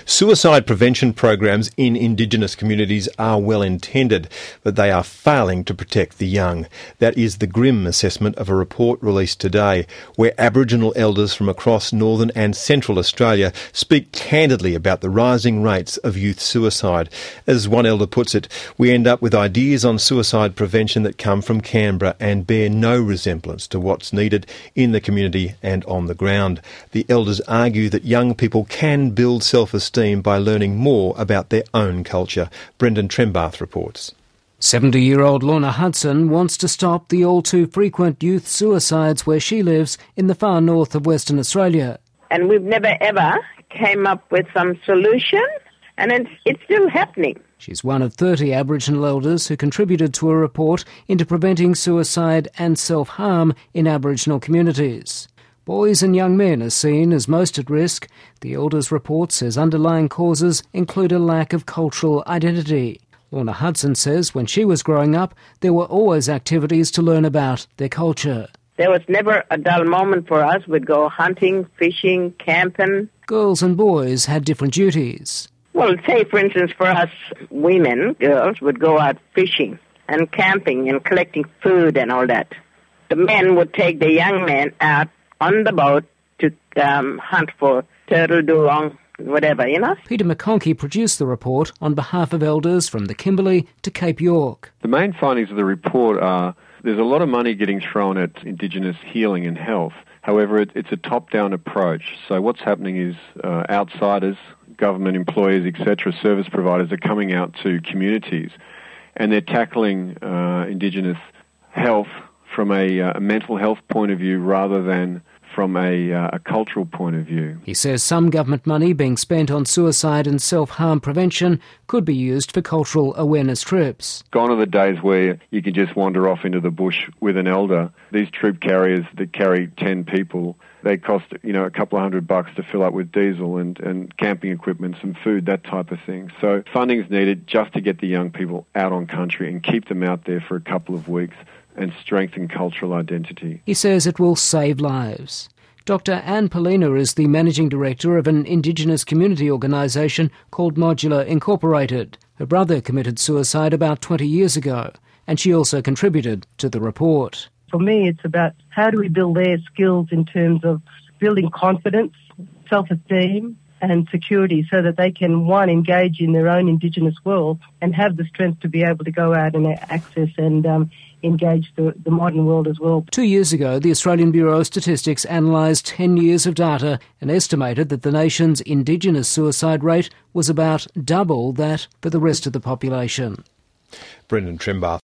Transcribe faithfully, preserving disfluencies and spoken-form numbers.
Suicide prevention programs in Indigenous communities are well intended, but they are failing to protect the young. That is the grim assessment of a report released today, where Aboriginal elders from across northern and central Australia speak candidly about the rising rates of youth suicide. As one elder puts it, we end up with ideas on suicide prevention that come from Canberra and bear no resemblance to what's needed in the community and on the ground. The elders argue that young people can build self-esteem by learning more about their own culture. Brendan Trembath reports. seventy-year-old Lorna Hudson wants to stop the all-too-frequent youth suicides where she lives in the far north of Western Australia. And we've never ever came up with some solution, and it's, it's still happening. She's one of thirty Aboriginal elders who contributed to a report into preventing suicide and self-harm in Aboriginal communities. Boys and young men are seen as most at risk. The elders' report says underlying causes include a lack of cultural identity. Lorna Hudson says when she was growing up, there were always activities to learn about their culture. There was never a dull moment for us. We'd go hunting, fishing, camping. Girls and boys had different duties. Well, say, for instance, for us women, girls, would go out fishing and camping and collecting food and all that. The men would take the young men out on the boat to um, hunt for turtle, dugong, whatever, you know. Peter McConkey produced the report on behalf of elders from the Kimberley to Cape York. The main findings of the report are there's a lot of money getting thrown at Indigenous healing and health. However, it, it's a top-down approach. So what's happening is uh, outsiders, government employees, et cetera, service providers are coming out to communities and they're tackling uh, Indigenous health from a, uh, a mental health point of view rather than from a, uh, a cultural point of view. He says some government money being spent on suicide and self-harm prevention could be used for cultural awareness trips. Gone are the days where you can just wander off into the bush with an elder. These troop carriers that carry ten people, they cost, you know, a couple of hundred bucks to fill up with diesel and, and camping equipment, some food, that type of thing. So funding is needed just to get the young people out on country and keep them out there for a couple of weeks and strengthen cultural identity. He says it will save lives. Doctor Anne Polina is the Managing Director of an Indigenous community organisation called Modular Incorporated. Her brother committed suicide about twenty years ago, and she also contributed to the report. For me, it's about how do we build their skills in terms of building confidence, self-esteem and security so that they can, one, engage in their own Indigenous world and have the strength to be able to go out and access and um, engage the, the modern world as well. Two years ago, the Australian Bureau of Statistics analysed ten years of data and estimated that the nation's Indigenous suicide rate was about double that for the rest of the population. Brendan Trembath.